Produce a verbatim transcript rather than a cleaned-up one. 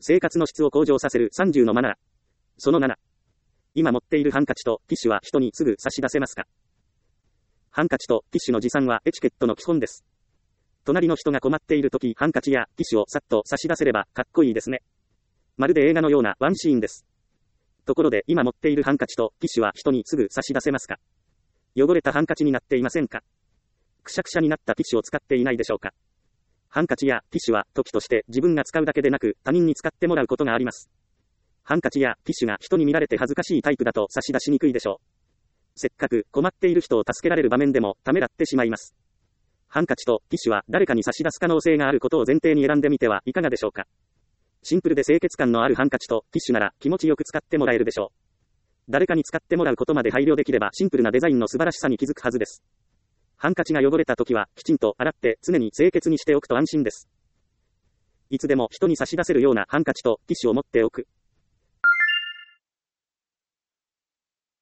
生活の質を向上させるさんじゅうのマナー。そのなな。今持っているハンカチとティッシュは人にすぐ差し出せますか？ハンカチとティッシュの持参はエチケットの基本です。隣の人が困っているとき、ハンカチやティッシュをさっと差し出せればかっこいいですね。まるで映画のようなワンシーンです。ところで今持っているハンカチとティッシュは人にすぐ差し出せますか？汚れたハンカチになっていませんか？くしゃくしゃになったティッシュを使っていないでしょうか？ハンカチやティッシュは時として自分が使うだけでなく他人に使ってもらうことがあります。ハンカチやティッシュが人に見られて恥ずかしいタイプだと差し出しにくいでしょう。せっかく困っている人を助けられる場面でもためらってしまいます。ハンカチとティッシュは誰かに差し出す可能性があることを前提に選んでみてはいかがでしょうか。シンプルで清潔感のあるハンカチとティッシュなら気持ちよく使ってもらえるでしょう。誰かに使ってもらうことまで配慮できればシンプルなデザインの素晴らしさに気づくはずです。ハンカチが汚れた時はきちんと洗って常に清潔にしておくと安心です。いつでも人に差し出せるようなハンカチとティッシュを持っておく。